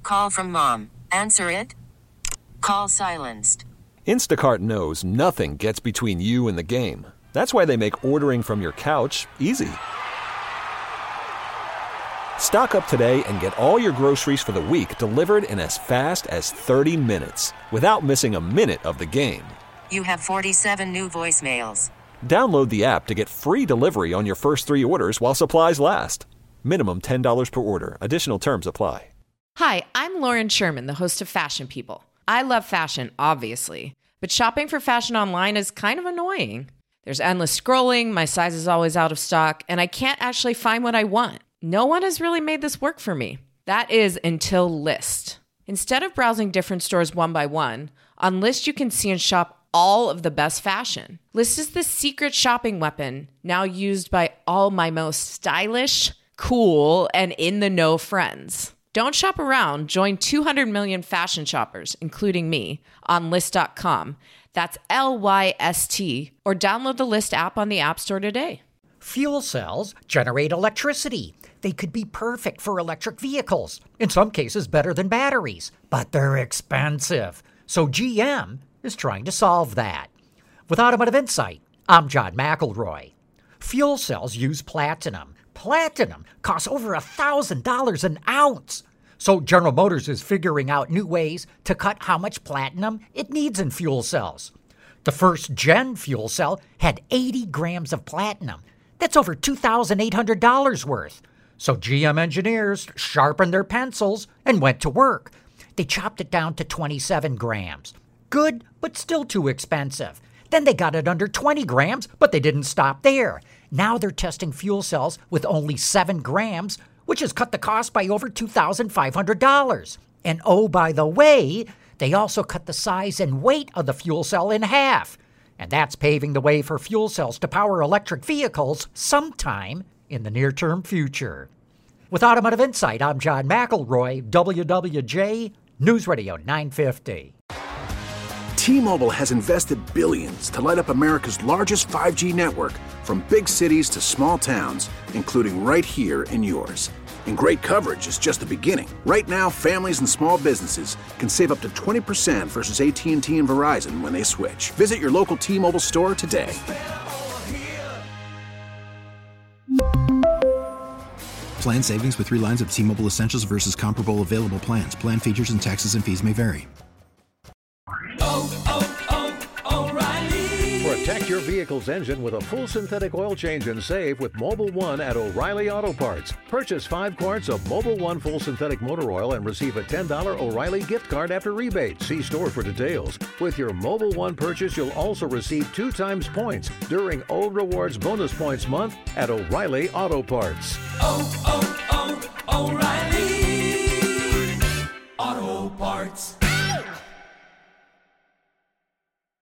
call from mom. Answer it. Call silenced. Instacart knows nothing gets between you and the game. That's why they make ordering from your couch easy. Stock up today and get all your groceries for the week delivered in as fast as 30 minutes without missing a minute of the game. You have 47 new voicemails. Download the app to get free delivery on your first 3 orders while supplies last. Minimum $10 per order. Additional terms apply. Hi, I'm Lauren Sherman, the host of Fashion People. I love fashion, obviously, but shopping for fashion online is kind of annoying. There's endless scrolling, my size is always out of stock, and I can't actually find what I want. No one has really made this work for me. That is until Lyst. Instead of browsing different stores one by one, on Lyst you can see and shop all of the best fashion. Lyst is the secret shopping weapon now used by all my most stylish, cool, and in-the-know friends. Don't shop around. Join 200 million fashion shoppers, including me, on Lyst.com. That's Lyst, or download the Lyst app on the App Store today. Fuel cells generate electricity. They could be perfect for electric vehicles, in some cases better than batteries, but they're expensive. So GM is trying to solve that. With Automotive Insight, I'm John McElroy. Fuel cells use platinum. Platinum costs over $1,000 an ounce. So General Motors is figuring out new ways to cut how much platinum it needs in fuel cells. The first gen fuel cell had 80 grams of platinum. That's over $2,800 worth. So GM engineers sharpened their pencils and went to work. They chopped it down to 27 grams. Good, but still too expensive. Then they got it under 20 grams, but they didn't stop there. Now they're testing fuel cells with only 7 grams, which has cut the cost by over $2,500. And oh, by the way, they also cut the size and weight of the fuel cell in half. And that's paving the way for fuel cells to power electric vehicles sometime in the near-term future. With Automotive Insight, I'm John McElroy, WWJ News Radio 950. T-Mobile has invested billions to light up America's largest 5G network, from big cities to small towns, including right here in yours. And great coverage is just the beginning. Right now, families and small businesses can save up to 20% versus AT&T and Verizon when they switch. Visit your local T-Mobile store today. Plan savings with 3 lines of T-Mobile Essentials versus comparable available plans. Plan features and taxes and fees may vary. Protect your vehicle's engine with a full synthetic oil change and save with Mobil 1 at O'Reilly Auto Parts. Purchase 5 quarts of Mobil 1 full synthetic motor oil and receive a $10 O'Reilly gift card after rebate. See store for details. With your Mobil 1 purchase, you'll also receive 2 times points during O Rewards Bonus Points Month at O'Reilly Auto Parts. O'Reilly Auto Parts.